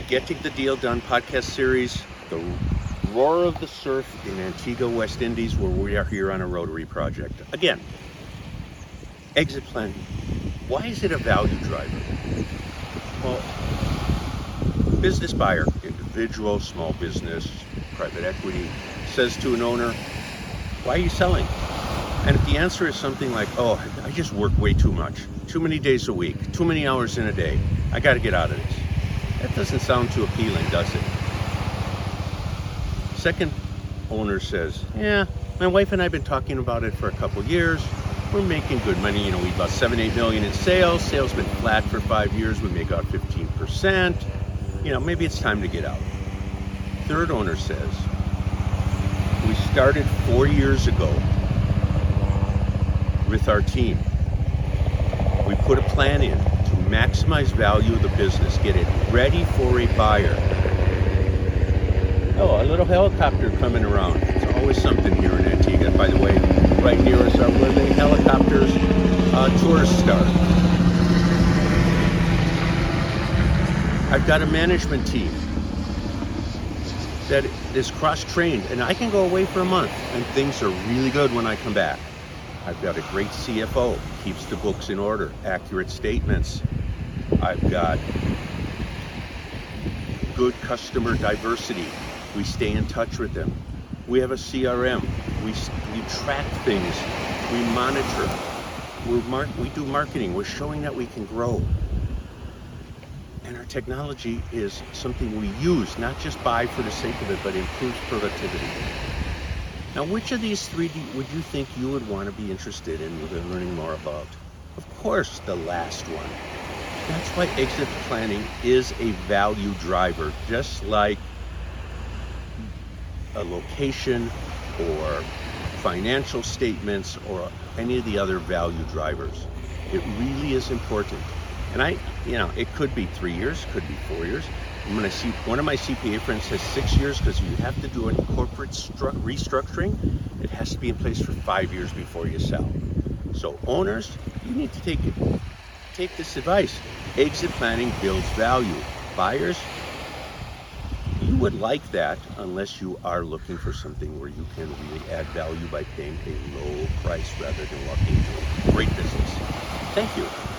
Getting the Deal Done podcast series, the roar of the surf in Antigua, West Indies, where we are here on a Rotary project. Again, exit planning. Why is it a value driver? Well, business buyer, individual, small business, private equity, says to an owner, why are you selling? And if the answer is something like, oh, I just work way too much, too many days a week, too many hours in a day, I got to get out of this. That doesn't sound too appealing, does it? Second owner says, yeah, my wife and I have been talking about it for a couple years. We're making good money. We about 7-8 million in sales. Sales been flat for 5 years. We make out 15%. Maybe it's time to get out. Third owner says, we started 4 years ago with our team. We put a plan in to maximize value of the business, get it ready for a buyer. Oh, a little helicopter coming around. It's always something here in Antigua. By the way, right near us are where the helicopters tourists start. I've got a management team that is cross-trained, and I can go away for a month, and things are really good when I come back. I've got a great CFO, keeps the books in order, accurate statements. I've got good customer diversity. We stay in touch with them. We have a CRM. We track things. We monitor. We do marketing. We're showing that we can grow. And our technology is something we use, not just buy for the sake of it, but improves productivity. Now, which of these three would you think you would want to be interested in learning more about? Of course, the last one. That's why exit planning is a value driver, just like a location or financial statements or any of the other value drivers. It really is important. And it could be 3 years, could be 4 years. I'm going to see one of my CPA friends says 6 years because you have to do a corporate restructuring. It has to be in place for 5 years before you sell. So owners, you need to take this advice. Exit planning builds value. Buyers, you would like that unless you are looking for something where you can really add value by paying a low price rather than walking into a great business. Thank you.